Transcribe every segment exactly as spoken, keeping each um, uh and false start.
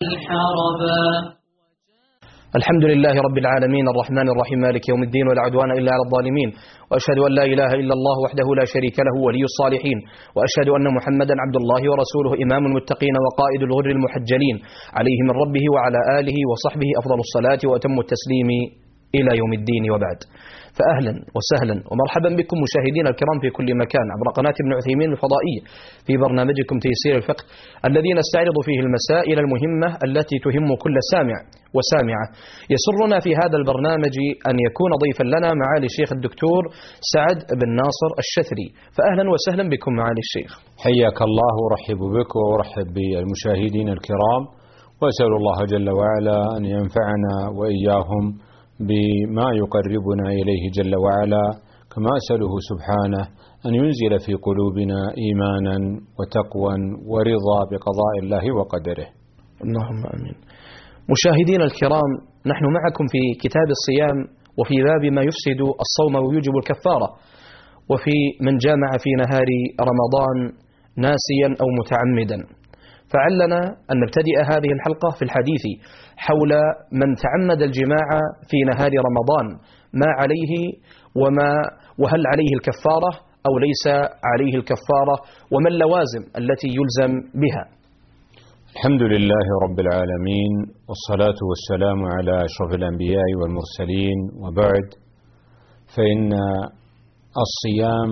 الحربا. الحمد لله رب العالمين الرحمن الرحيم مالك يوم الدين ولا عدوان إلا على الظالمين، وأشهد أن لا إله إلا الله وحده لا شريك له ولي الصالحين، وأشهد أن محمدا عبد الله ورسوله إمام المتقين وقائد الغر المحجلين، عليه من ربه وعلى آله وصحبه أفضل الصلاة وأتم التسليم إلى يوم الدين، وبعد. فأهلا وسهلا ومرحبا بكم مشاهدينا الكرام في كل مكان عبر قناة ابن عثيمين الفضائية في برنامجكم تيسير الفقه، الذي نستعرض فيه المسائل المهمة التي تهم كل سامع وسامعة. يسرنا في هذا البرنامج أن يكون ضيفا لنا معالي الشيخ الدكتور سعد بن ناصر الشثري. فأهلا وسهلا بكم معالي الشيخ. حياك الله ورحب بك ورحب بالمشاهدين الكرام، وأسأل الله جل وعلا أن ينفعنا وإياهم بما يقربنا إليه جل وعلا، كما أسأله سبحانه أن ينزل في قلوبنا إيمانا وتقوى ورضا بقضاء الله وقدره. اللهم آمين. مشاهدينا الكرام، نحن معكم في كتاب الصيام، وفي باب ما يفسد الصوم ويوجب الكفارة، وفي من جامع في نهار رمضان ناسيا أو متعمدا. فعلنا أن نبتدئ هذه الحلقة في الحديث حول من تعمد الجماع في نهار رمضان، ما عليه وما وهل عليه الكفارة أو ليس عليه الكفارة، وما اللوازم التي يلزم بها. الحمد لله رب العالمين، والصلاة والسلام على أشرف الأنبياء والمرسلين، وبعد، فإن الصيام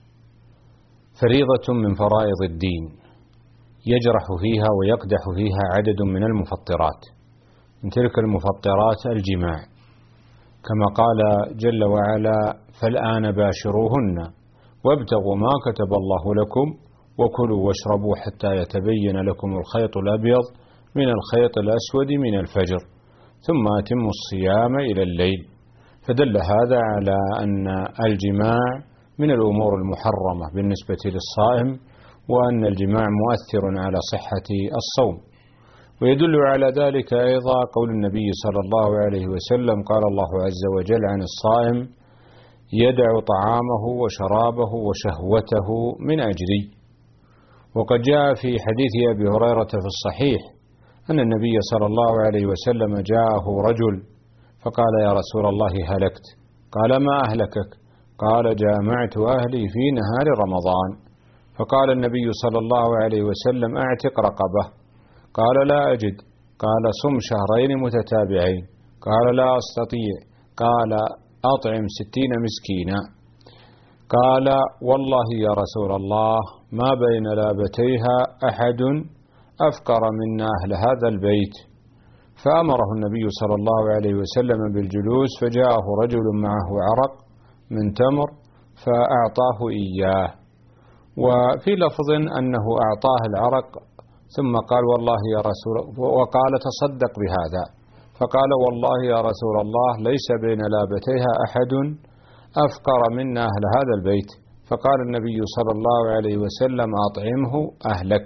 فريضة من فرائض الدين يجرح فيها ويقدح فيها عدد من المفطرات. من تلك المفطرات الجماع، كما قال جل وعلا: فالآن باشروهن وابتغوا ما كتب الله لكم وكلوا واشربوا حتى يتبين لكم الخيط الأبيض من الخيط الأسود من الفجر ثم أتموا الصيام إلى الليل. فدل هذا على أن الجماع من الأمور المحرمة بالنسبة للصائم، وأن الجماع مؤثر على صحة الصوم. ويدل على ذلك أيضا قول النبي صلى الله عليه وسلم: قال الله عز وجل عن الصائم: يدع طعامه وشرابه وشهوته من أجلي. وقد جاء في حديث أبي هريرة في الصحيح أن النبي صلى الله عليه وسلم جاءه رجل فقال: يا رسول الله هلكت. قال: ما أهلكك؟ قال: جامعت أهلي في نهار رمضان. فقال النبي صلى الله عليه وسلم: اعتق رقبة. قال: لا أجد. قال: صم شهرين متتابعين. قال: لا أستطيع. قال: أطعم ستين مسكينا. قال: والله يا رسول الله ما بين لابتيها أحد أفقر منا أهل هذا البيت. فأمره النبي صلى الله عليه وسلم بالجلوس، فجاءه رجل معه عرق من تمر فأعطاه إياه، وفي لفظ أنه أعطاه العرق ثم قال: والله يا رسول الله، وقال: تصدق بهذا. فقال: والله يا رسول الله ليس بين لابتيها أحد أفقر منا أهل هذا البيت. فقال النبي صلى الله عليه وسلم: أطعمه أهلك.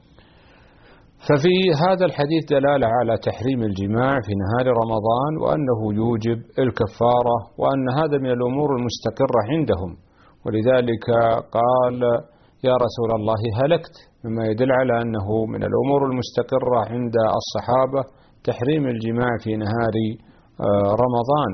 ففي هذا الحديث دلالة على تحريم الجماع في نهار رمضان، وأنه يوجب الكفارة، وأن هذا من الأمور المستقرة عندهم. ولذلك قال: يا رسول الله هلكت، مما يدل على أنه من الأمور المستقرة عند الصحابة تحريم الجماع في نهار رمضان.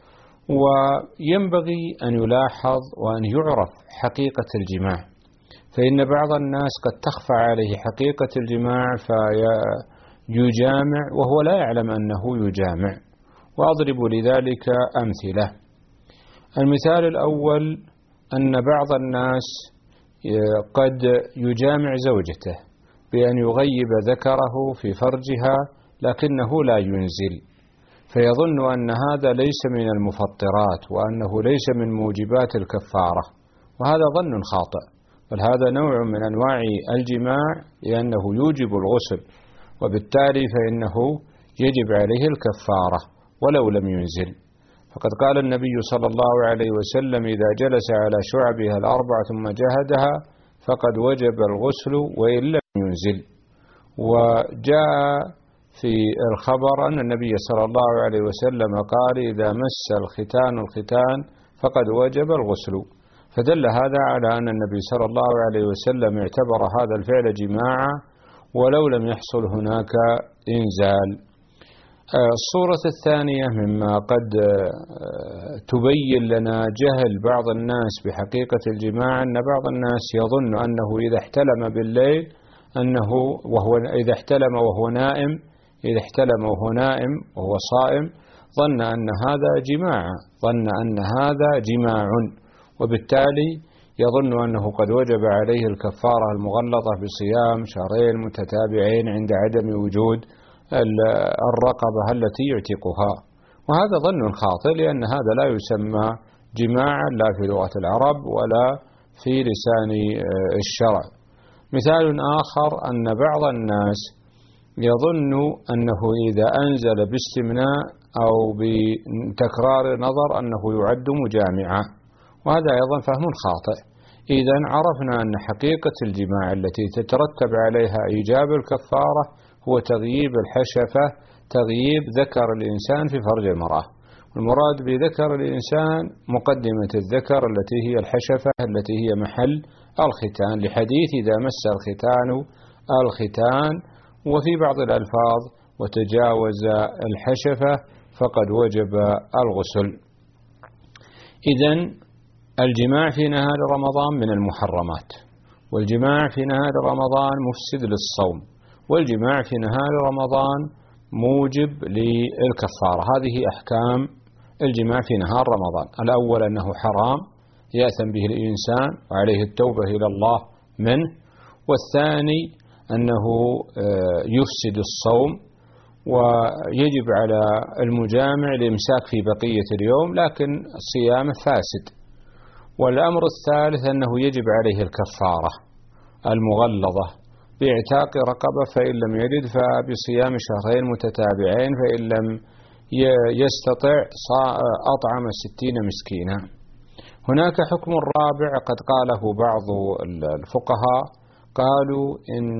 وينبغي أن يلاحظ وأن يعرف حقيقة الجماع، فإن بعض الناس قد تخفى عليه حقيقة الجماع فيجامع وهو لا يعلم أنه يجامع. وأضرب لذلك أمثلة. المثال الأول أن بعض الناس قد يجامع زوجته بأن يغيب ذكره في فرجها لكنه لا ينزل، فيظن أن هذا ليس من المفطرات وأنه ليس من موجبات الكفارة، وهذا ظن خاطئ، بل هذا نوع من أنواع الجماع لأنه يوجب الغسل، وبالتالي فإنه يجب عليه الكفارة ولو لم ينزل. فقد قال النبي صلى الله عليه وسلم: إذا جلس على شعبها الأربع ثم جهدها فقد وجب الغسل وإن لم ينزل. وجاء في الخبر أن النبي صلى الله عليه وسلم قال: إذا مس الختان الختان فقد وجب الغسل. فدل هذا على أن النبي صلى الله عليه وسلم اعتبر هذا الفعل جماعا، ولو لم يحصل هناك إنزال. الصورة الثانية مما قد تبين لنا جهل بعض الناس بحقيقة الجماع أن بعض الناس يظن أنه إذا احتلم بالليل أنه وهو إذا احتلم وهو نائم إذا احتلم وهو نائم وهو صائم ظن أن هذا جماع ظن أن هذا جماع وبالتالي يظن أنه قد وجب عليه الكفارة المغلظة بصيام شهرين متتابعين عند عدم وجود الرقبة التي يعتقها، وهذا ظن خاطئ لأن هذا لا يسمى جماعا لا في لغة العرب ولا في لسان الشرع. مثال آخر أن بعض الناس يظن أنه إذا أنزل باستمناء أو بتكرار نظر أنه يعد مجامعا، وهذا أيضا فهم خاطئ. إذا عرفنا أن حقيقة الجماع التي تترتب عليها إيجاب الكفارة هو تغييب الحشفة، تغييب ذكر الإنسان في فرج المرأة. المراد بذكر الإنسان مقدمة الذكر التي هي الحشفة التي هي محل الختان، لحديث إذا مس الختان الختان، وفي بعض الألفاظ وتجاوز الحشفة فقد وجب الغسل. إذن الجماع في نهار رمضان من المحرمات، والجماع في نهار رمضان مفسد للصوم، والجماع في نهار رمضان موجب للكفارة. هذه أحكام الجماع في نهار رمضان. الأول أنه حرام يأثم به الإنسان وعليه التوبة إلى الله منه، والثاني أنه يفسد الصوم ويجب على المجامع الإمساك في بقية اليوم لكن صيامه فاسد، والأمر الثالث أنه يجب عليه الكفارة المغلظة باعتاق رقبة فإن لم يجد فبصيام شهرين متتابعين، فإن لم يستطع أطعم ستين مسكينا. هناك حكم رابع قد قاله بعض الفقهاء، قالوا إن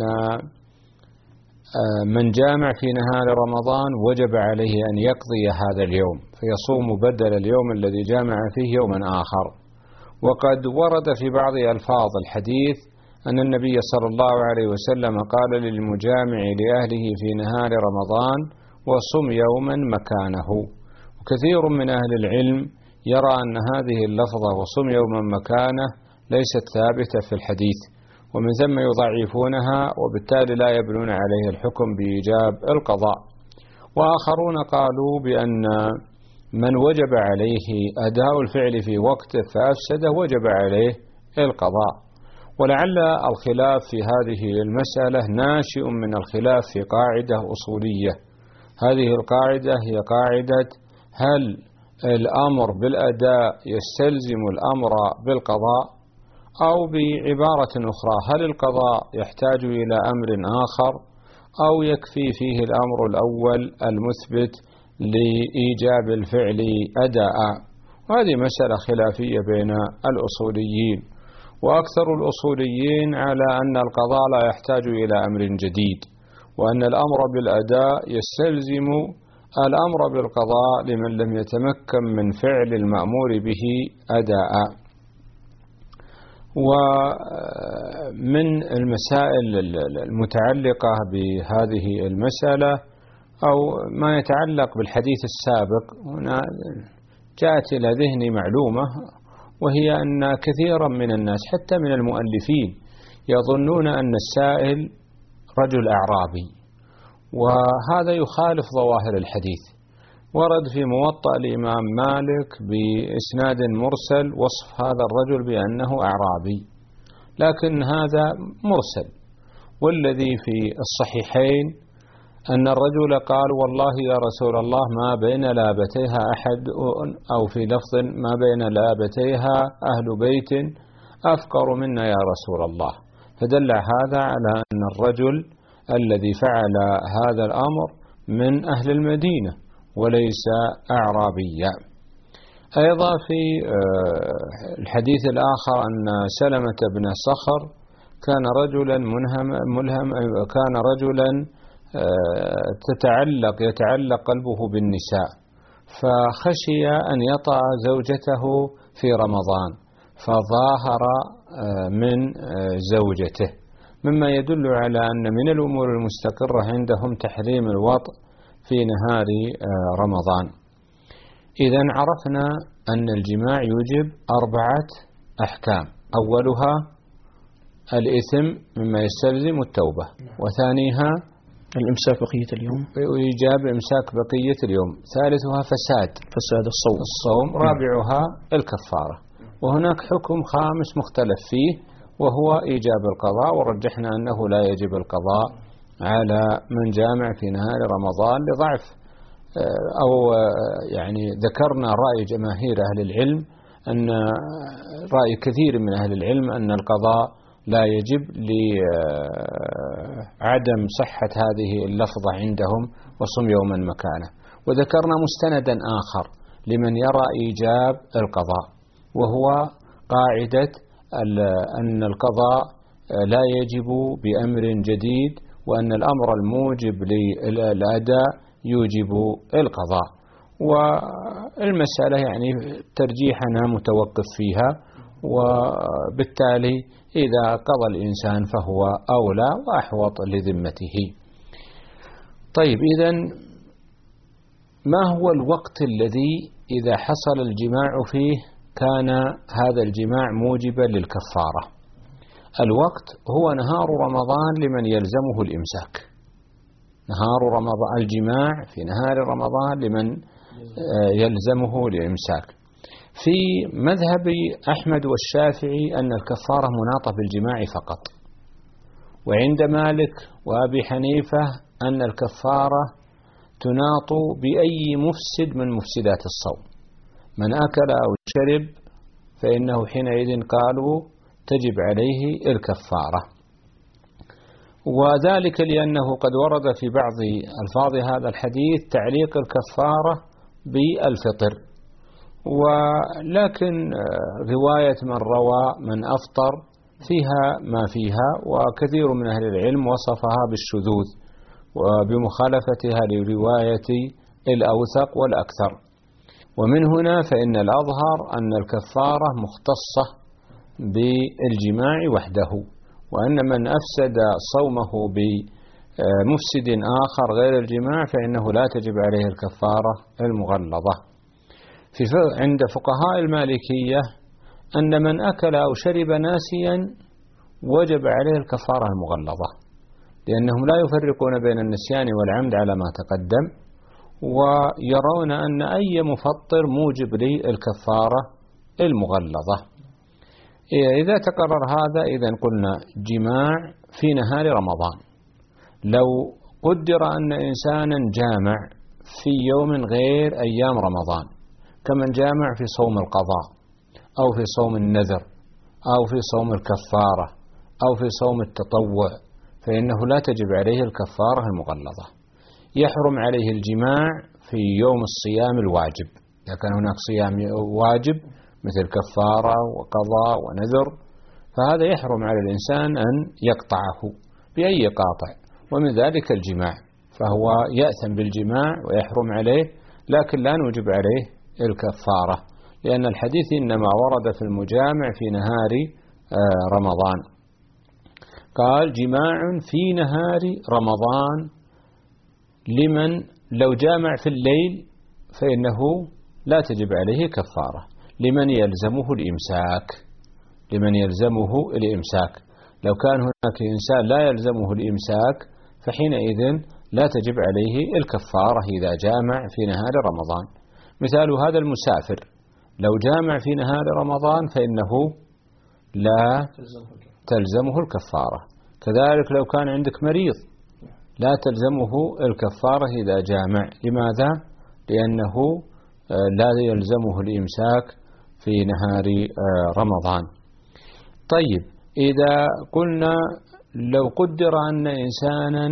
من جامع في نهار رمضان وجب عليه أن يقضي هذا اليوم فيصوم بدل اليوم الذي جامع فيه يوما آخر. وقد ورد في بعض ألفاظ الحديث أن النبي صلى الله عليه وسلم قال للمجامع لأهله في نهار رمضان وصم يوما مكانه. وكثير من أهل العلم يرى أن هذه اللفظة وصم يوما مكانه ليست ثابتة في الحديث، ومن ثم يضعفونها وبالتالي لا يبنون عليه الحكم بإيجاب القضاء. وآخرون قالوا بأن من وجب عليه أداء الفعل في وقته فأفسده وجب عليه القضاء. ولعل الخلاف في هذه المسألة ناشئ من الخلاف في قاعدة أصولية. هذه القاعدة هي قاعدة هل الأمر بالأداء يستلزم الأمر بالقضاء، أو بعبارة أخرى هل القضاء يحتاج إلى أمر آخر أو يكفي فيه الأمر الأول المثبت لإيجاب الفعل أداء. وهذه مسألة خلافية بين الأصوليين، وأكثر الأصوليين على أن القضاء لا يحتاج إلى أمر جديد، وأن الأمر بالأداء يستلزم الأمر بالقضاء لمن لم يتمكن من فعل المأمور به أداء. ومن المسائل المتعلقة بهذه المسألة أو ما يتعلق بالحديث السابق، هنا جاءت إلى ذهني معلومة، وهي أن كثيرا من الناس حتى من المؤلفين يظنون أن السائل رجل أعرابي، وهذا يخالف ظواهر الحديث. ورد في موطأ الإمام مالك بإسناد مرسل وصف هذا الرجل بأنه أعرابي، لكن هذا مرسل. والذي في الصحيحين أن الرجل قال والله يا رسول الله ما بين لابتيها أحد، أو في لفظ ما بين لابتيها أهل بيت أفقر منا يا رسول الله، فدل هذا على أن الرجل الذي فعل هذا الأمر من أهل المدينة وليس أعرابيا. أيضا في الحديث الآخر أن سلمة بن صخر كان رجلا منهم ملهم كان رجلا تتعلق يتعلق قلبه بالنساء، فخشي أن يطأ زوجته في رمضان فظاهر من زوجته، مما يدل على أن من الأمور المستقرة عندهم تحريم الوطء في نهار رمضان. إذن عرفنا أن الجماع يوجب أربعة أحكام: أولها الإثم مما يستلزم التوبة، وثانيها الإمساك بقية اليوم وإيجاب إمساك بقية اليوم، ثالثها فساد فساد الصوم الصوم رابعها الكفارة. وهناك حكم خامس مختلف فيه وهو إيجاب القضاء، ورجحنا أنه لا يجب القضاء على من جامع في نهار رمضان لضعف أو يعني ذكرنا رأي جماهير أهل العلم، أن رأي كثير من أهل العلم أن القضاء لا يجب لعدم صحة هذه اللفظة عندهم وصم يوما مكانه. وذكرنا مستندا آخر لمن يرى إيجاب القضاء، وهو قاعدة أن القضاء لا يجب بأمر جديد، وأن الأمر الموجب للأداء يوجب القضاء. والمسألة يعني ترجيحنا متوقف فيها، وبالتالي إذا قضى الإنسان فهو أولى وأحوط لذمته. طيب، إذن ما هو الوقت الذي إذا حصل الجماع فيه كان هذا الجماع موجبا للكفارة؟ الوقت هو نهار رمضان لمن يلزمه الإمساك. نهار رمضان، الجماع في نهار رمضان لمن يلزمه الإمساك. في مذهب أحمد والشافعي أن الكفارة مناطة بالجماع فقط، وعند مالك وأبي حنيفة أن الكفارة تناط بأي مفسد من مفسدات الصوم. من أكل أو شرب فإنه حينئذ قالوا تجب عليه الكفارة، وذلك لأنه قد ورد في بعض ألفاظ هذا الحديث تعليق الكفارة بالفطر. ولكن رواية من روى من أفطر فيها ما فيها، وكثير من أهل العلم وصفها بالشذوذ وبمخالفتها لرواية الأوثق والأكثر. ومن هنا فإن الأظهر أن الكفارة مختصة بالجماع وحده، وأن من أفسد صومه بمفسد آخر غير الجماع فإنه لا تجب عليه الكفارة المغلظة. في عند فقهاء المالكية أن من أكل أو شرب ناسيا وجب عليه الكفارة المغلظة، لأنهم لا يفرقون بين النسيان والعمد على ما تقدم، ويرون أن أي مفطر موجب للكفارة المغلظة. إذا تقرر هذا إذن قلنا جماع في نهار رمضان. لو قدر أن إنسانا جامع في يوم غير أيام رمضان، كمن جامع في صوم القضاء أو في صوم النذر أو في صوم الكفارة أو في صوم التطوع، فإنه لا تجب عليه الكفارة المغلظة. يحرم عليه الجماع في يوم الصيام الواجب، إذا كان هناك صيام واجب مثل كفارة وقضاء ونذر، فهذا يحرم على الإنسان أن يقطعه بأي قاطع، ومن ذلك الجماع، فهو يأثم بالجماع ويحرم عليه، لكن لا نوجب عليه الكفارة، لأن الحديث إنما ورد في المجامع في نهار رمضان. قال جماع في نهار رمضان لمن لو جامع في الليل فإنه لا تجب عليه كفارة، لمن يلزمه الإمساك لمن يلزمه الإمساك لو كان هناك إنسان لا يلزمه الإمساك فحينئذ لا تجب عليه الكفارة إذا جامع في نهار رمضان. مثال هذا المسافر لو جامع في نهار رمضان فإنه لا تلزمه الكفارة. كذلك لو كان عندك مريض لا تلزمه الكفارة إذا جامع. لماذا؟ لأنه لا يلزمه الإمساك في نهار رمضان. طيب، إذا قلنا لو قدر أن إنسانا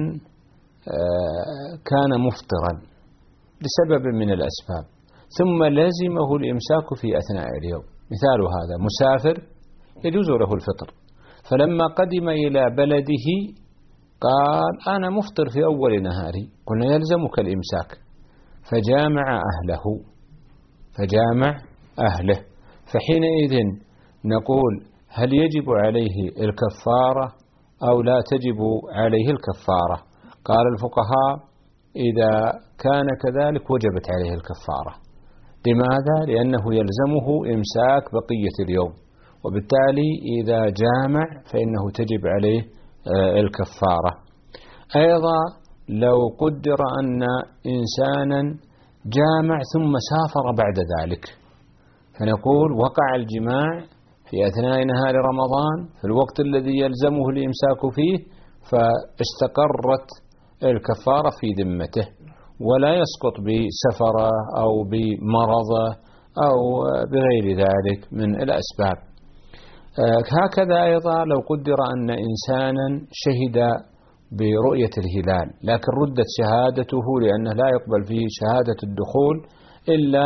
كان مفطرا لسبب من الأسباب ثم لزمه الإمساك في أثناء اليوم، مثال هذا مسافر يجوز له الفطر، فلما قدم إلى بلده قال أنا مفطر في أول نهاري، قلنا يلزمك الإمساك، فجامع أهله فجامع أهله فحينئذ نقول هل يجب عليه الكفارة أو لا تجب عليه الكفارة. قال الفقهاء إذا كان كذلك وجبت عليه الكفارة. لماذا؟ لأنه يلزمه إمساك بقية اليوم، وبالتالي إذا جامع فإنه تجب عليه الكفارة. أيضا لو قدر أن إنسانا جامع ثم سافر بعد ذلك، فنقول وقع الجماع في أثناء نهار رمضان في الوقت الذي يلزمه الإمساك فيه، فاستقرت الكفارة في ذمته ولا يسقط بسفره أو بمرضه أو بغير ذلك من الأسباب. هكذا أيضا لو قدر أن إنسانا شهد برؤية الهلال لكن ردت شهادته لأنه لا يقبل فيه شهادة الدخول إلا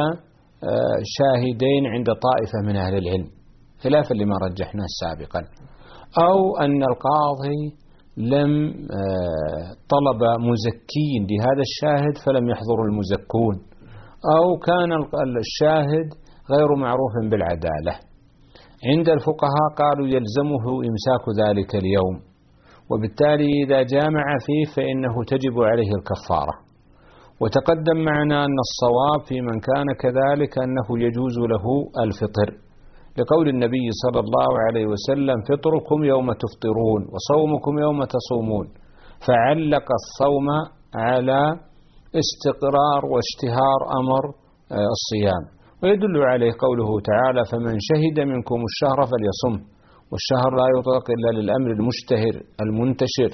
شاهدين عند طائفة من أهل العلم خلافا لما رجحناه سابقا، أو أن القاضي لم طلب مزكين لهذا الشاهد فلم يحضر المزكون، أو كان الشاهد غير معروف بالعدالة. عند الفقهاء قالوا يلزمه إمساك ذلك اليوم، وبالتالي إذا جامع فيه فإنه تجب عليه الكفارة. وتقدم معنا أن الصواب في من كان كذلك أنه يجوز له الفطر، لقول النبي صلى الله عليه وسلم فطركم يوم تفطرون وصومكم يوم تصومون، فعلق الصوم على استقرار واشتهار أمر الصيام. ويدل عليه قوله تعالى فمن شهد منكم الشهر فليصم، والشهر لا يطلق إلا للأمر المشتهر المنتشر.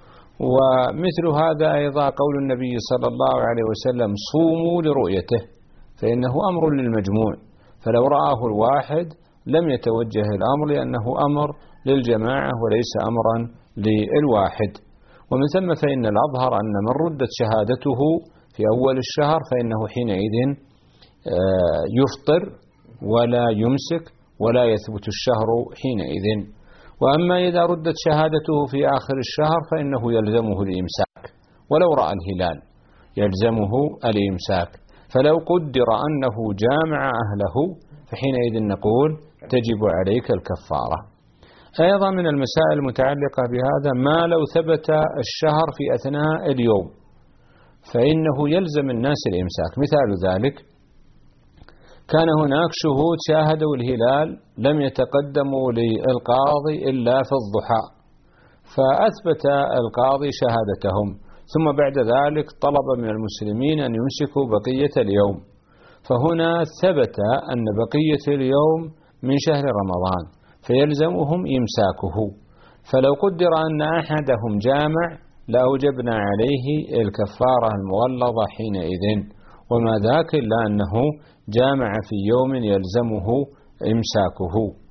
ومثل هذا أيضا قول النبي صلى الله عليه وسلم صوموا لرؤيته، فإنه أمر للمجموع، فلو رآه الواحد لم يتوجه الأمر لأنه أمر للجماعة وليس أمرا للواحد. ومن ثم فإن الأظهر أن من ردت شهادته في أول الشهر فإنه حينئذ يفطر ولا يمسك ولا يثبت الشهر حينئذ. وأما إذا ردت شهادته في آخر الشهر فإنه يلزمه الإمساك، ولو رأى الهلال يلزمه الإمساك. فلو قدر أنه جامع أهله فحينئذ نقول تجب عليك الكفارة. أيضا من المسائل المتعلقة بهذا ما لو ثبت الشهر في أثناء اليوم فإنه يلزم الناس الإمساك. مثال ذلك كان هناك شهود شاهدوا الهلال لم يتقدموا للقاضي إلا في الضحى، فأثبت القاضي شهادتهم، ثم بعد ذلك طلب من المسلمين أن يمسكوا بقية اليوم، فهنا ثبت أن بقية اليوم من شهر رمضان فيلزمهم إمساكه. فلو قدر أن أحدهم جامع لأوجبنا عليه الكفارة المغلظة حينئذ، وما ذاك إلا أنه جامع في يوم يلزمه إمساكه.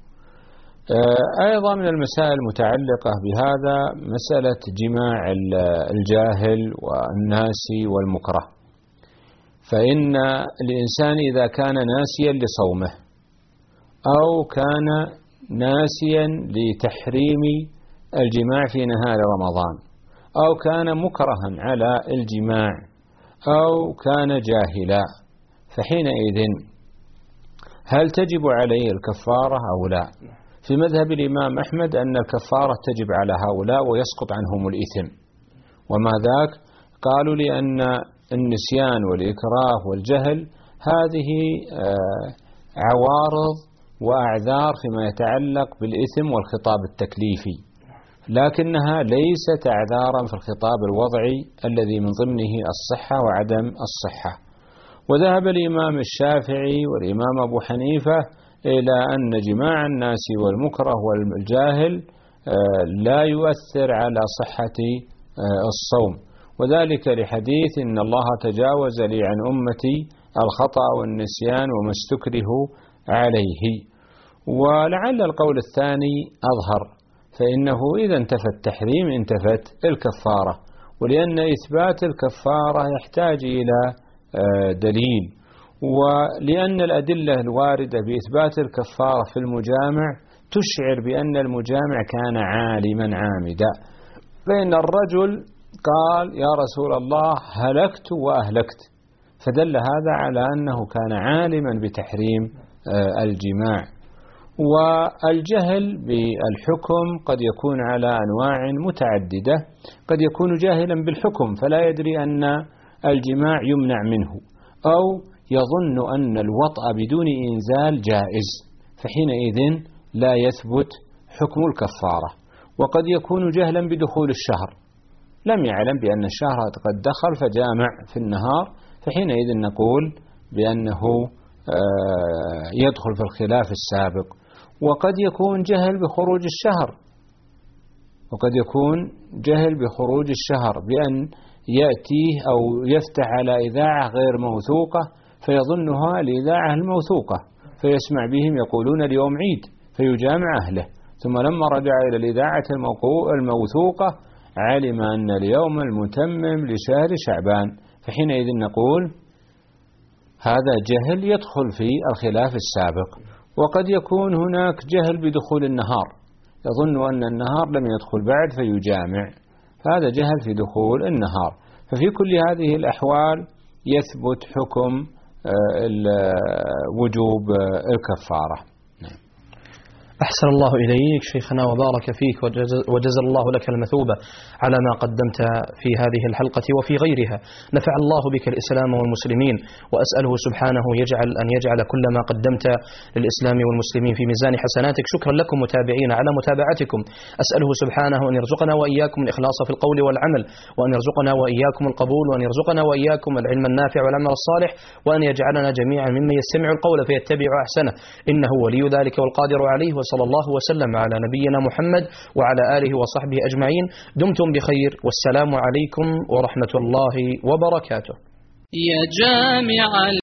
أيضا من المسائل المتعلقة بهذا مسألة جماع الجاهل والناسي والمكره. فإن الإنسان إذا كان ناسيا لصومه أو كان ناسيا لتحريم الجماع في نهار رمضان أو كان مكرها على الجماع أو كان جاهلا، فحينئذ هل تجب عليه الكفارة أو لا؟ في مذهب الإمام أحمد أن الكفارة تجب على هؤلاء ويسقط عنهم الإثم. وما ذاك؟ قالوا لأن النسيان والإكراه والجهل هذه عوارض وأعذار فيما يتعلق بالإثم والخطاب التكليفي، لكنها ليست أعذارا في الخطاب الوضعي الذي من ضمنه الصحة وعدم الصحة. وذهب الإمام الشافعي والإمام أبو حنيفة إلى أن جماع الناس والمكره والجاهل لا يؤثر على صحة الصوم، وذلك لحديث إن الله تجاوز لي عن أمتي الخطأ والنسيان وما استكرهوا عليه. ولعل القول الثاني أظهر، فإنه إذا انتفى التحريم انتفت الكفارة، ولأن إثبات الكفارة يحتاج إلى دليل، ولأن الأدلة الواردة بإثبات الكفارة في المجامع تشعر بأن المجامع كان عالما عامدا. فإن الرجل قال يا رسول الله هلكت وأهلكت، فدل هذا على أنه كان عالما بتحريم الجماع. والجهل بالحكم قد يكون على أنواع متعددة. قد يكون جاهلا بالحكم فلا يدري أن الجماع يمنع منه، أو يظن أن الوطأ بدون إنزال جائز، فحينئذ لا يثبت حكم الكفارة. وقد يكون جهلا بدخول الشهر، لم يعلم بأن الشهر قد دخل فجامع في النهار، فحينئذ نقول بأنه يدخل في الخلاف السابق. وقد يكون جهل بخروج الشهر، وقد يكون جهل بخروج الشهر بأن يأتيه أو يفتح على إذاعة غير موثوقة فيظنها الإذاعة الموثوقة، فيسمع بهم يقولون اليوم عيد فيجامع أهله، ثم لما رجع إلى الإذاعة الموثوقة علم أن اليوم المتمم لشهر شعبان، فحينئذ نقول هذا جهل يدخل في الخلاف السابق. وقد يكون هناك جهل بدخول النهار، يظن أن النهار لم يدخل بعد فيجامع، فهذا جهل في دخول النهار. ففي كل هذه الأحوال يثبت حكم وجوب الكفارة. أحسن الله إليك شيخنا وبارك فيك وجزى الله لك المثوبة على ما قدمت في هذه الحلقة وفي غيرها. نفع الله بك الإسلام والمسلمين، وأسأله سبحانه يجعل أن يجعل كل ما قدمت للإسلام والمسلمين في ميزان حسناتك. شكرا لكم متابعين على متابعتكم. أسأله سبحانه أن يرزقنا وإياكم الإخلاص في القول والعمل، وأن يرزقنا وإياكم القبول، وأن يرزقنا وإياكم العلم النافع والعمل الصالح، وأن يجعلنا جميعا ممن يستمع القول فيتبع أحسنه، إنه ولي ذلك والقادر عليه. صلى الله وسلم على نبينا محمد وعلى آله وصحبه أجمعين. دمتم بخير، والسلام عليكم ورحمة الله وبركاته. يا جامع